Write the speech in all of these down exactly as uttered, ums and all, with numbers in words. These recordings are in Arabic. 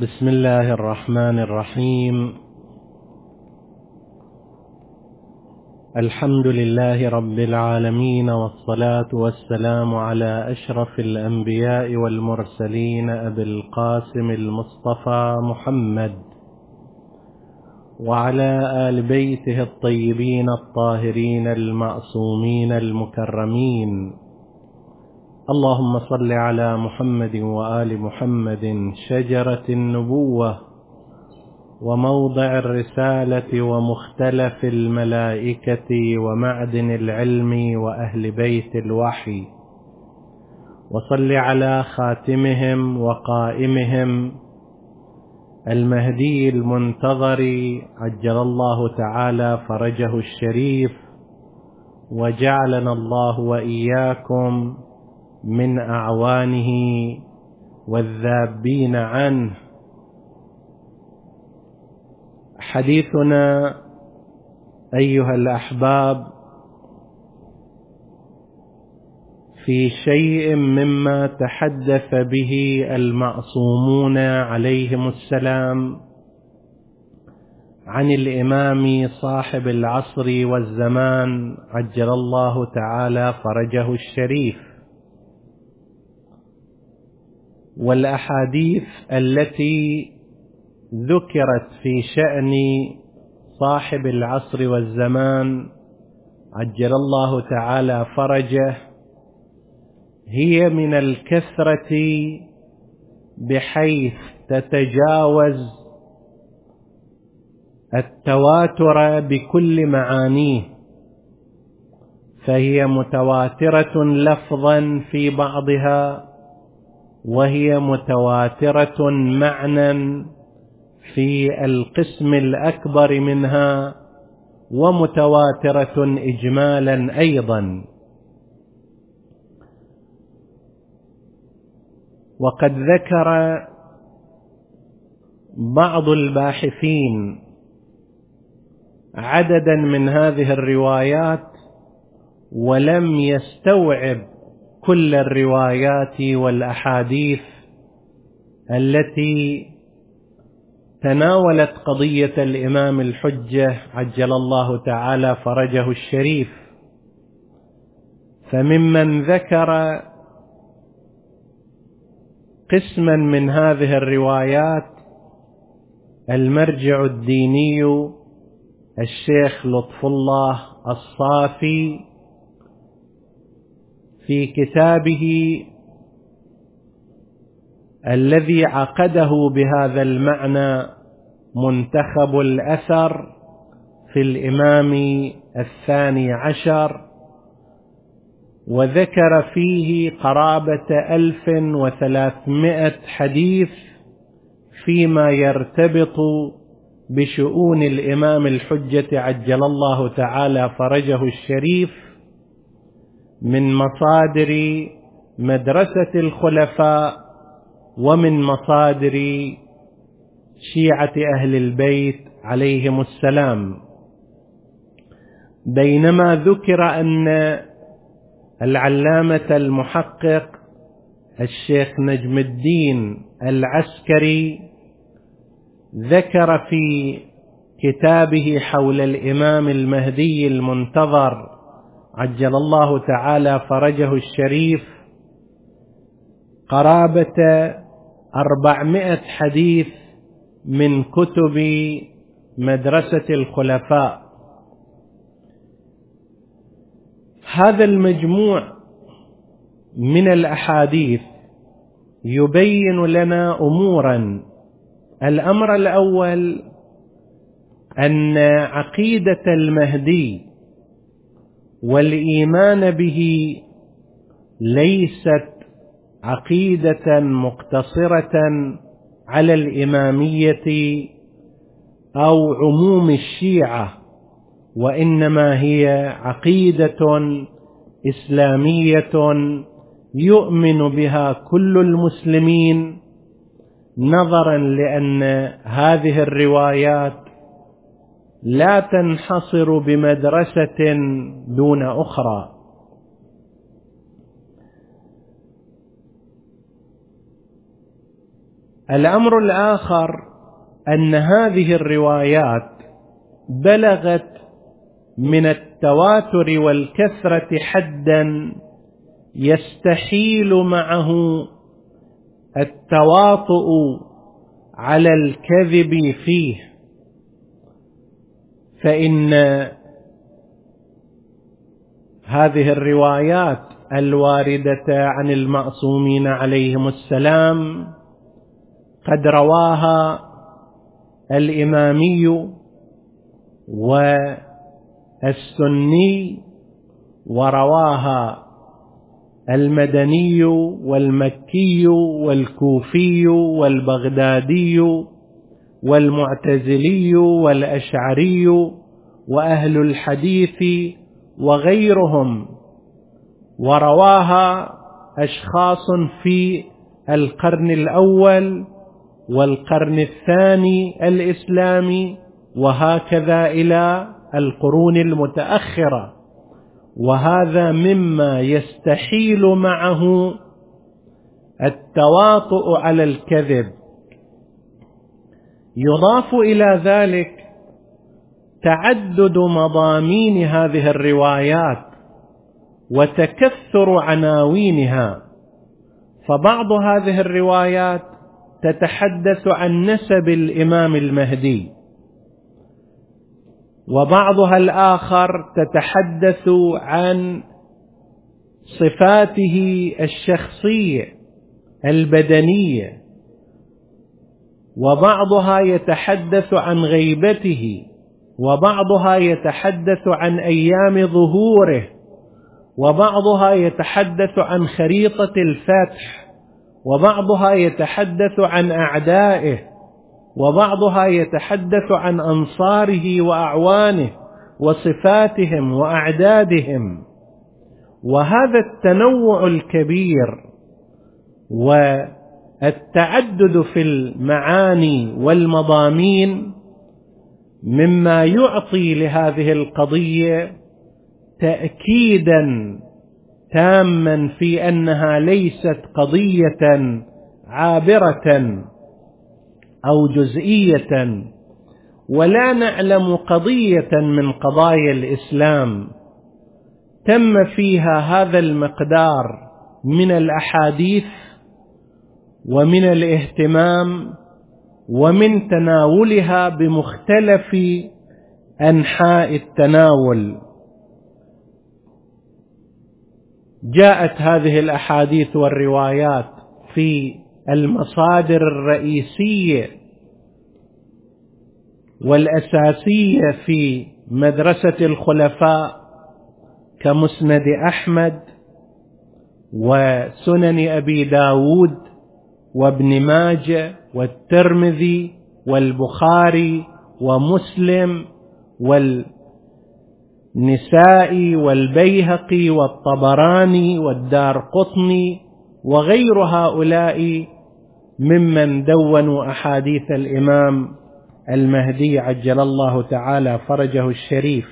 بسم الله الرحمن الرحيم. الحمد لله رب العالمين، والصلاة والسلام على أشرف الأنبياء والمرسلين أبي القاسم المصطفى محمد وعلى آل بيته الطيبين الطاهرين المعصومين المكرمين. اللهم صل على محمد وآل محمد، شجرة النبوة وموضع الرسالة ومختلف الملائكة ومعدن العلم وأهل بيت الوحي، وصل على خاتمهم وقائمهم المهدي المنتظر عجل الله تعالى فرجه الشريف، وجعلنا الله وإياكم من أعوانه والذابين عنه. حديثنا أيها الأحباب في شيء مما تحدث به المعصومون عليهم السلام عن الإمام صاحب العصر والزمان عجل الله تعالى فرجه الشريف، والأحاديث التي ذكرت في شأن صاحب العصر والزمان عجل الله تعالى فرجه هي من الكثرة بحيث تتجاوز التواتر بكل معانيه، فهي متواترة لفظا في بعضها، وهي متواترة معنى في القسم الأكبر منها، ومتواترة إجمالا أيضا. وقد ذكر بعض الباحثين عددا من هذه الروايات، ولم يستوعب كل الروايات والأحاديث التي تناولت قضية الإمام الحجة عجل الله تعالى فرجه الشريف. فممن ذكر قسما من هذه الروايات المرجع الديني الشيخ لطف الله الصافي في كتابه الذي عقده بهذا المعنى منتخب الأثر في الإمام الثاني عشر، وذكر فيه قرابة ألف وثلاثمائة حديث فيما يرتبط بشؤون الإمام الحجة عجل الله تعالى فرجه الشريف من مصادر مدرسة الخلفاء ومن مصادر شيعة أهل البيت عليهم السلام. بينما ذكر أن العلامة المحقق الشيخ نجم الدين العسكري ذكر في كتابه حول الإمام المهدي المنتظر عجل الله تعالى فرجه الشريف قرابة أربعمائة حديث من كتب مدرسة الخلفاء. هذا المجموع من الأحاديث يبين لنا أمورا. الأمر الأول أن عقيدة المهدي والإيمان به ليست عقيدة مقتصرة على الإمامية أو عموم الشيعة، وإنما هي عقيدة إسلامية يؤمن بها كل المسلمين، نظرا لأن هذه الروايات لا تنحصر بمدرسة دون أخرى. الأمر الآخر أن هذه الروايات بلغت من التواتر والكثرة حدا يستحيل معه التواطؤ على الكذب فيه، فإن هذه الروايات الواردة عن المعصومين عليهم السلام قد رواها الإمامي والسني، ورواها المدني والمكي والكوفي والبغدادي والمعتزلي والأشعري وأهل الحديث وغيرهم، ورواها أشخاص في القرن الأول والقرن الثاني الإسلامي، وهكذا إلى القرون المتأخرة، وهذا مما يستحيل معه التواطؤ على الكذب. يضاف إلى ذلك تعدد مضامين هذه الروايات وتكثر عناوينها، فبعض هذه الروايات تتحدث عن نسب الإمام المهدي، وبعضها الآخر تتحدث عن صفاته الشخصية البدنية، وبعضها يتحدث عن غيبته، وبعضها يتحدث عن أيام ظهوره، وبعضها يتحدث عن خريطة الفتح، وبعضها يتحدث عن أعدائه، وبعضها يتحدث عن أنصاره وأعوانه وصفاتهم وأعدادهم. وهذا التنوع الكبير والتعدد في المعاني والمضامين مما يعطي لهذه القضية تأكيدا تاما في أنها ليست قضية عابرة أو جزئية، ولا نعلم قضية من قضايا الإسلام تم فيها هذا المقدار من الأحاديث ومن الاهتمام ومن تناولها بمختلف أنحاء التناول. جاءت هذه الأحاديث والروايات في المصادر الرئيسية والأساسية في مدرسة الخلفاء كمسند أحمد وسنن أبي داود وابن ماجه والترمذي والبخاري ومسلم والنسائي والبيهقي والطبراني والدارقطني وغير هؤلاء ممن دونوا أحاديث الإمام المهدي عجل الله تعالى فرجه الشريف.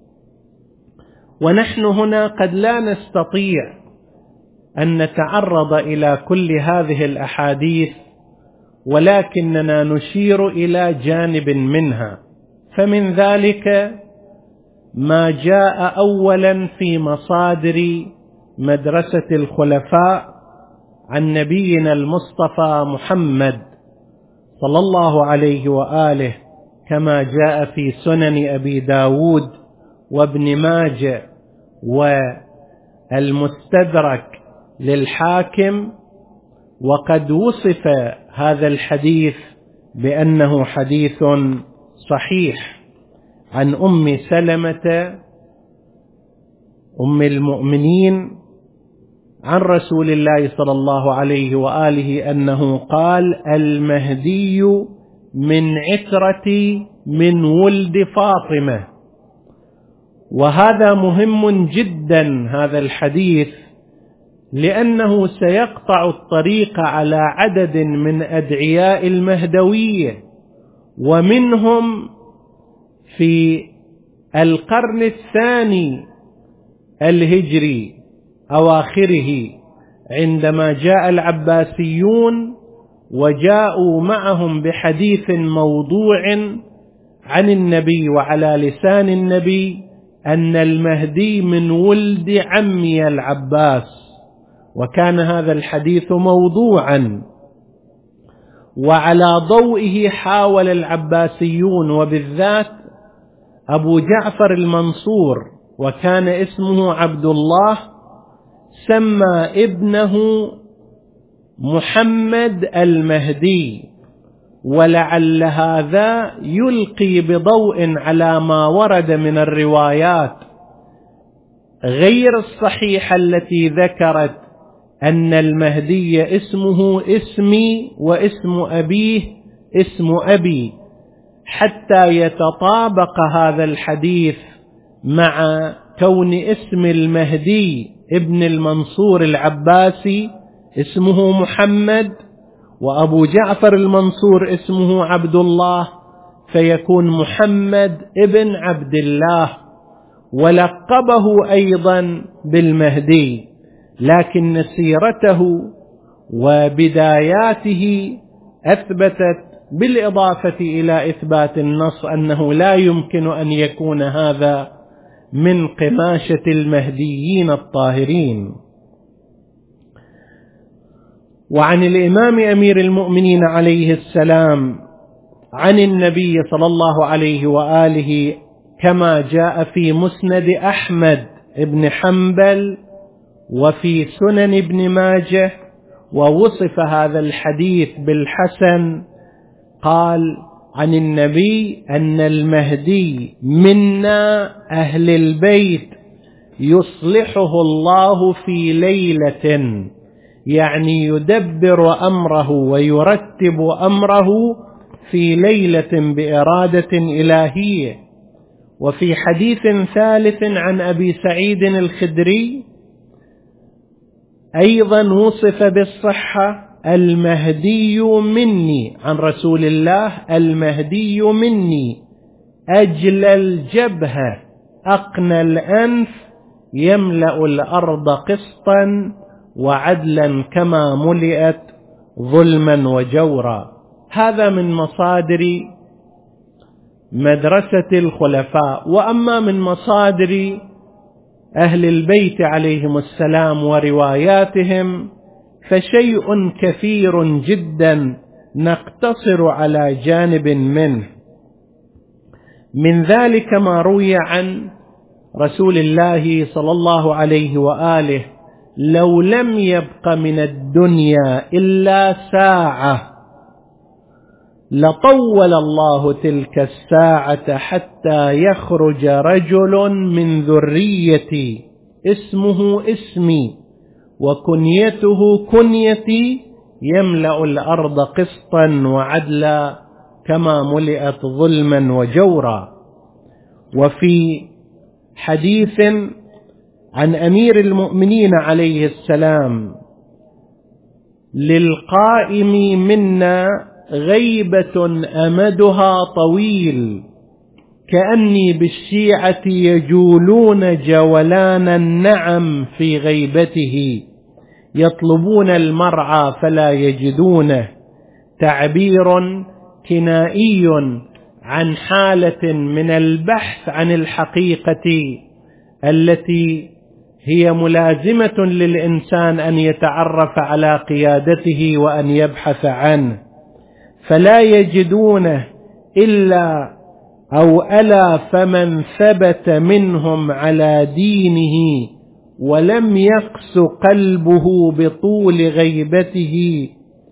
ونحن هنا قد لا نستطيع أن نتعرض إلى كل هذه الأحاديث، ولكننا نشير إلى جانب منها. فمن ذلك ما جاء أولا في مصادر مدرسة الخلفاء عن نبينا المصطفى محمد صلى الله عليه وآله، كما جاء في سنن أبي داود وابن ماجه والمستدرك للحاكم. وقد وصف هذا الحديث بأنه حديث صحيح عن أم سلمة أم المؤمنين عن رسول الله صلى الله عليه وآله أنه قال: المهدي من عترتي من ولد فاطمة. وهذا مهم جدا هذا الحديث، لأنه سيقطع الطريق على عدد من أدعياء المهدوية، ومنهم في القرن الثاني الهجري أواخره عندما جاء العباسيون وجاءوا معهم بحديث موضوع عن النبي وعلى لسان النبي أن المهدي من ولد عمي العباس، وكان هذا الحديث موضوعا، وعلى ضوئه حاول العباسيون وبالذات أبو جعفر المنصور، وكان اسمه عبد الله، سمى ابنه محمد المهدي، ولعل هذا يلقي بضوء على ما ورد من الروايات غير الصحيحة التي ذكرت أن المهدي اسمه اسمي واسم أبيه اسم أبي، حتى يتطابق هذا الحديث مع كون اسم المهدي ابن المنصور العباسي اسمه محمد، وأبو جعفر المنصور اسمه عبد الله، فيكون محمد ابن عبد الله، ولقبه أيضا بالمهدي، لكن سيرته وبداياته أثبتت بالإضافة إلى إثبات النص أنه لا يمكن أن يكون هذا من قماشة المهديين الطاهرين. وعن الإمام أمير المؤمنين عليه السلام عن النبي صلى الله عليه وآله كما جاء في مسند أحمد بن حنبل وفي سنن ابن ماجه، ووصف هذا الحديث بالحسن، قال عن النبي أن المهدي منا أهل البيت يصلحه الله في ليلة، يعني يدبر أمره ويرتب أمره في ليلة بإرادة إلهية. وفي حديث ثالث عن أبي سعيد الخدري أيضا وصف بالصحة المهدي مني عن رسول الله، المهدي مني أجل الجبهة أقنى الأنف يملأ الأرض قسطا وعدلا كما ملئت ظلما وجورا. هذا من مصادر مدرسة الخلفاء. وأما من مصادر أهل البيت عليهم السلام ورواياتهم فشيء كثير جدا نقتصر على جانب منه. من ذلك ما روي عن رسول الله صلى الله عليه وآله: لو لم يبق من الدنيا إلا ساعة لطول الله تلك الساعة حتى يخرج رجل من ذريتي اسمه اسمي وكنيته كنيتي يملأ الأرض قسطا وعدلا كما ملئت ظلما وجورا. وفي حديث عن أمير المؤمنين عليه السلام: للقائم منا غيبة أمدها طويل كأني بالشيعة يجولون جولان النعم في غيبته يطلبون المرعى فلا يجدونه. تعبير كنائي عن حالة من البحث عن الحقيقة التي هي ملازمة للإنسان أن يتعرف على قيادته وأن يبحث عنه، فلا يجدونه إلا أو ألا فمن ثبت منهم على دينه ولم يقس قلبه بطول غيبته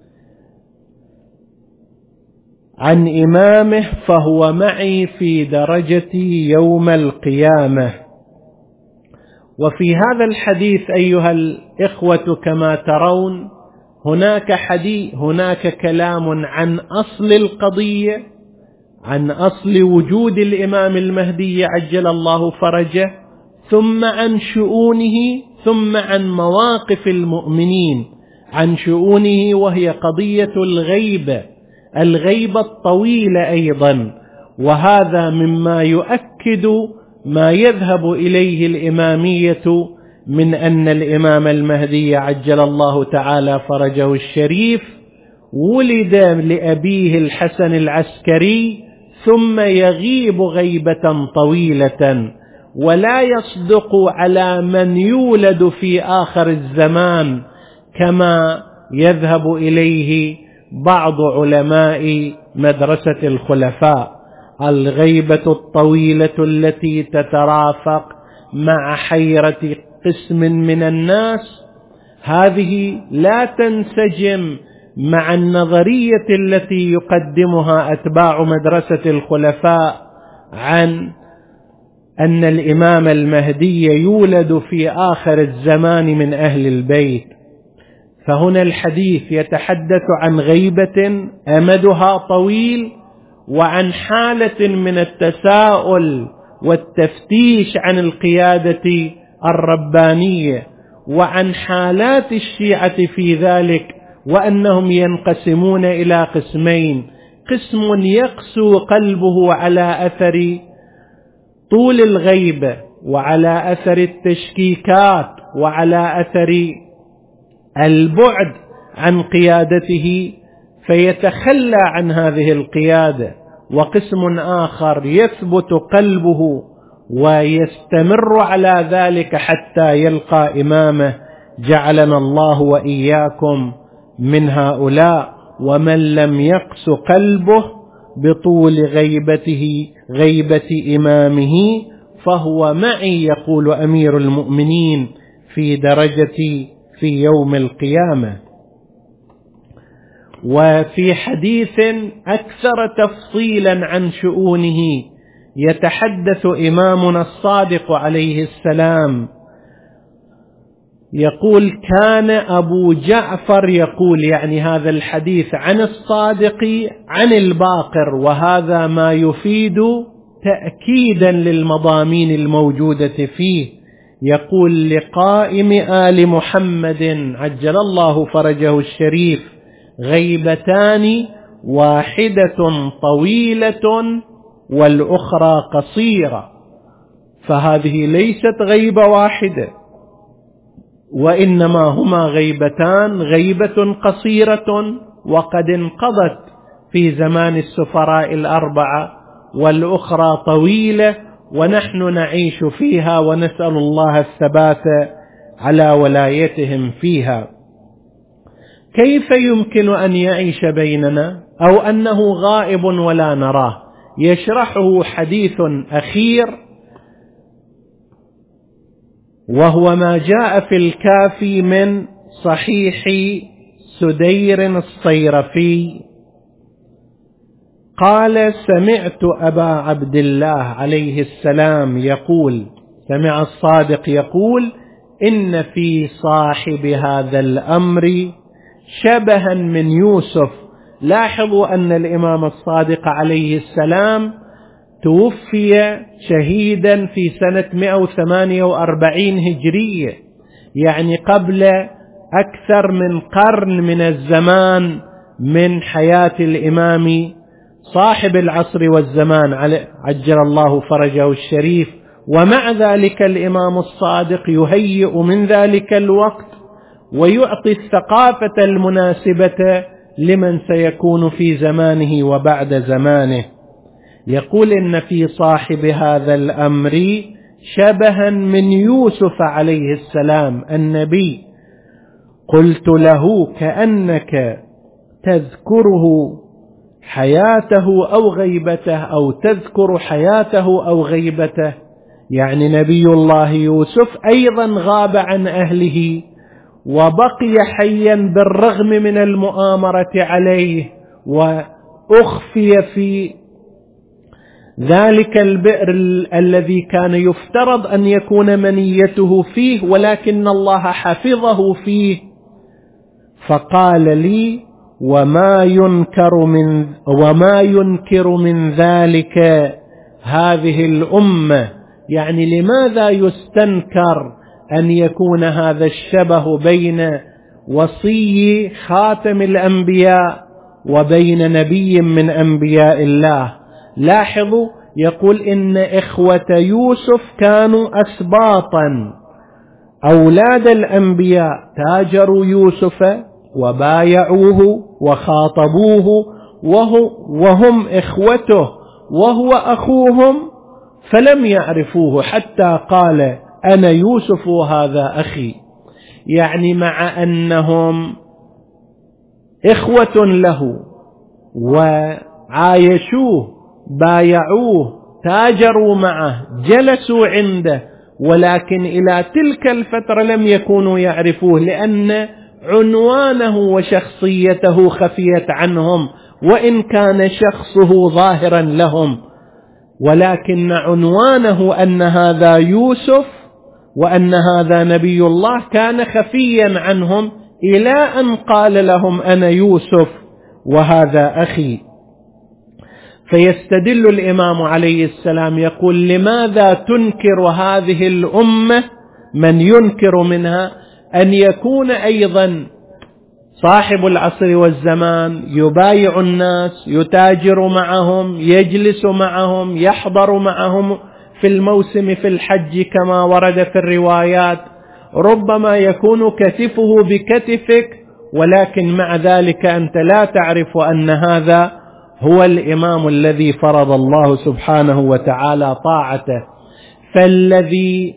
عن إمامه فهو معي في درجتي يوم القيامة. وفي هذا الحديث أيها الإخوة كما ترون هناك حديث هناك كلام عن أصل القضية، عن أصل وجود الإمام المهدي عجل الله فرجه، ثم عن شؤونه، ثم عن مواقف المؤمنين عن شؤونه، وهي قضية الغيبة الغيبة الطويلة أيضا. وهذا مما يؤكد ما يذهب إليه الإمامية من أن الإمام المهدي عجل الله تعالى فرجه الشريف ولد لأبيه الحسن العسكري ثم يغيب غيبة طويلة، ولا يصدق على من يولد في آخر الزمان كما يذهب إليه بعض علماء مدرسة الخلفاء. الغيبة الطويلة التي تترافق مع حيرة قسم من الناس هذه لا تنسجم مع النظرية التي يقدمها أتباع مدرسة الخلفاء عن أن الإمام المهدي يولد في آخر الزمان من أهل البيت. فهنا الحديث يتحدث عن غيبة أمدها طويل، وعن حالة من التساؤل والتفتيش عن القيادة الربانية، وعن حالات الشيعة في ذلك، وأنهم ينقسمون إلى قسمين: قسم يقسو قلبه على أثر طول الغيبة، وعلى أثر التشكيكات، وعلى أثر البعد عن قيادته فيتخلى عن هذه القيادة، وقسم آخر يثبت قلبه ويستمر على ذلك حتى يلقى إمامه. جعلنا الله وإياكم من هؤلاء. ومن لم يقس قلبه بطول غيبته غيبة إمامه فهو معي، يقول أمير المؤمنين، في درجتي في يوم القيامة. وفي حديث أكثر تفصيلا عن شؤونه يتحدث إمامنا الصادق عليه السلام، يقول: كان أبو جعفر يقول، يعني هذا الحديث عن الصادق عن الباقر، وهذا ما يفيد تأكيدا للمضامين الموجودة فيه. يقول: لقائم آل محمد عجل الله فرجه الشريف غيبتان، واحدة طويلة والأخرى قصيرة. فهذه ليست غيبة واحدة، وإنما هما غيبتان: غيبة قصيرة وقد انقضت في زمان السفراء الأربعة، والأخرى طويلة ونحن نعيش فيها، ونسأل الله الثبات على ولايتهم فيها. كيف يمكن أن يعيش بيننا أو أنه غائب ولا نراه؟ يشرحه حديث أخير، وهو ما جاء في الكافي من صحيح سدير الصيرفي قال: سمعت أبا عبد الله عليه السلام يقول، سمع الصادق يقول: إن في صاحب هذا الأمر شبها من يوسف. لاحظوا أن الإمام الصادق عليه السلام توفي شهيدا في سنة مئة وثمانية وأربعين هجرية، يعني قبل أكثر من قرن من الزمان من حياة الإمام صاحب العصر والزمان عجل الله فرجه الشريف. ومع ذلك الإمام الصادق يهيئ من ذلك الوقت ويعطي الثقافة المناسبة لمن سيكون في زمانه وبعد زمانه. يقول: إن في صاحب هذا الأمر شبها من يوسف عليه السلام النبي. قلت له: كأنك تذكره حياته أو غيبته، أو تذكر حياته أو غيبته. يعني نبي الله يوسف أيضا غاب عن أهله وبقي حيا بالرغم من المؤامرة عليه، وأخفي في ذلك البئر الذي كان يفترض أن يكون منيته فيه، ولكن الله حفظه فيه. فقال لي: وما ينكر من وما ينكر من ذلك هذه الأمة. يعني لماذا يستنكر أن يكون هذا الشبه بين وصي خاتم الأنبياء وبين نبي من أنبياء الله؟ لاحظوا، يقول: إن إخوة يوسف كانوا أسباطا أولاد الأنبياء، تاجروا يوسف وبايعوه وخاطبوه وهو وهم إخوته وهو أخوهم، فلم يعرفوه حتى قال أنا يوسف وهذا أخي. يعني مع أنهم إخوة له وعايشوه بايعوه تاجروا معه جلسوا عنده، ولكن إلى تلك الفترة لم يكونوا يعرفوه، لأن عنوانه وشخصيته خفيت عنهم، وإن كان شخصه ظاهرا لهم، ولكن عنوانه أن هذا يوسف وأن هذا نبي الله كان خفيا عنهم، إلى أن قال لهم أنا يوسف وهذا أخي. فيستدل الإمام عليه السلام يقول لماذا تنكر هذه الأمة من ينكر منها أن يكون أيضا صاحب العصر والزمان يبايع الناس، يتاجر معهم، يجلس معهم، يحضر معهم في الموسم في الحج كما ورد في الروايات، ربما يكون كتفه بكتفك، ولكن مع ذلك أنت لا تعرف أن هذا هو الإمام الذي فرض الله سبحانه وتعالى طاعته. فالذي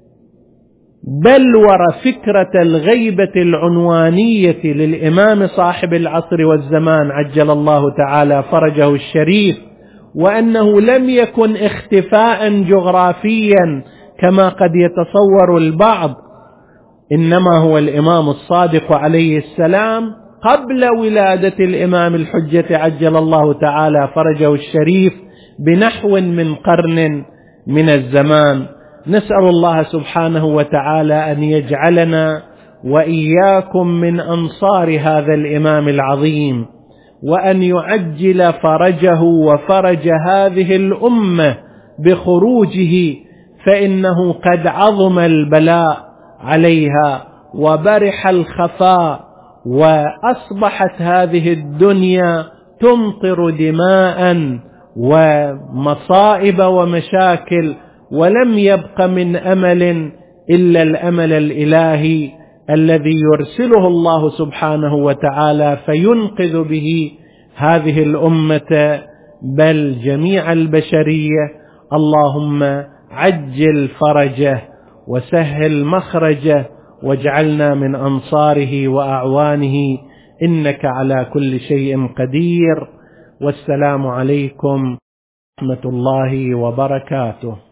بلور فكرة الغيبة العنوانية للإمام صاحب العصر والزمان عجل الله تعالى فرجه الشريف، وأنه لم يكن اختفاء جغرافيا كما قد يتصور البعض، إنما هو الإمام الصادق عليه السلام قبل ولادة الإمام الحجة عجل الله تعالى فرجه الشريف بنحو من قرن من الزمان. نسأل الله سبحانه وتعالى أن يجعلنا وإياكم من أنصار هذا الإمام العظيم، وأن يعجل فرجه وفرج هذه الأمة بخروجه، فإنه قد عظم البلاء عليها وبرح الخفاء، وأصبحت هذه الدنيا تمطر دماء ومصائب ومشاكل، ولم يبق من أمل إلا الأمل الإلهي الذي يرسله الله سبحانه وتعالى فينقذ به هذه الأمة بل جميع البشرية. اللهم عجل فرجه وسهل مخرجه واجعلنا من أنصاره وأعوانه، إنك على كل شيء قدير. والسلام عليكم ورحمة الله وبركاته.